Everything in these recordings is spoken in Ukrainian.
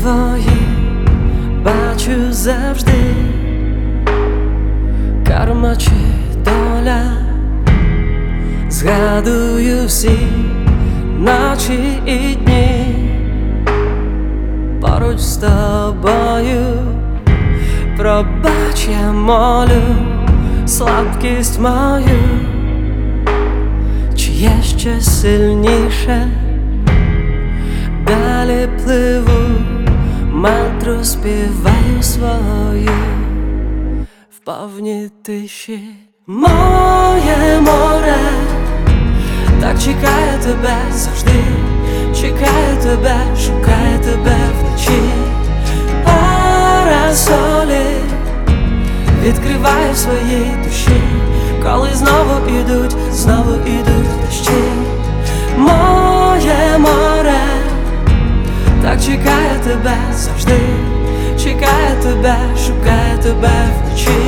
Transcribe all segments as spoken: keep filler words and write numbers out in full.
твої бачу завжди, карма чи доля, згадую всі ночі і дні поруч з тобою. Пробач, я молю слабкість мою, чи є ще сильніше. Далі пливу, мантру співаю свою в повній тиші. Моє море так чекає тебе завжди, чекає тебе, шукає тебе вночі. Парасолі відкриває в своїй душі, коли знову ідуть, знову ідуть дощі. Моє море так чекає тебе завжди, чекає тебе, шукає тебе вночі.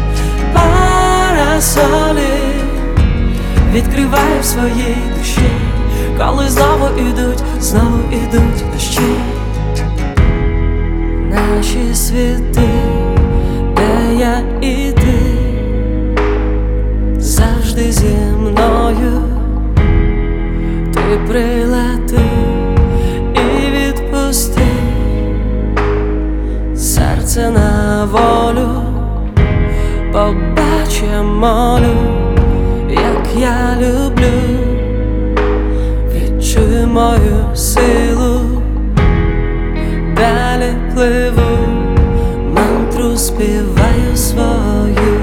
Парасолі відкриває в своїй душі, коли знову ідуть, знову ідуть дощі. Наші світи, де я і ти, завжди зі мною. Ти прилети і відпусти серце на волю. Побач, я молю, як я люблю, відчуй мою силу. Далі пливу, мантру співаю свою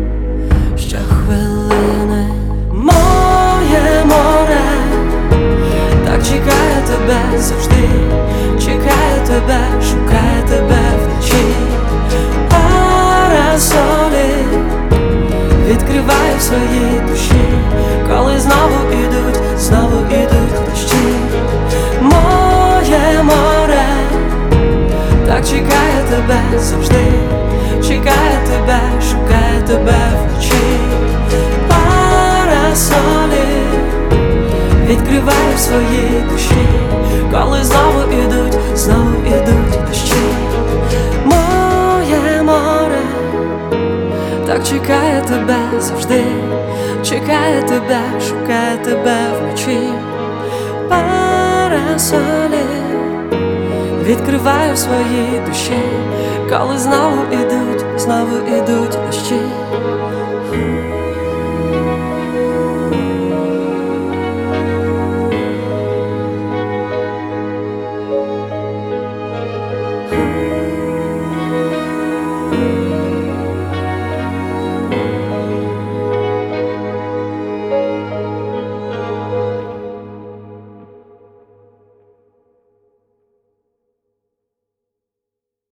щохвилини. Моє море так чекає тебе завжди, чекає тебе, шукає тебе вночі. Парасолі відкриває в своїй душі, коли знову ідуть, знову ідуть дощі. Моє море так чекає тебе завжди, чекає тебе, шукає тебе вночі. Парасолі відкриває в своїй душі, коли знову ідуть, знову ідуть дощі. Моє море так чекає тебе завжди, чекає тебе, шукає тебе вночі. Парасолі відкриваю в своїй душі, коли знову ідуть, знову ідуть дощі.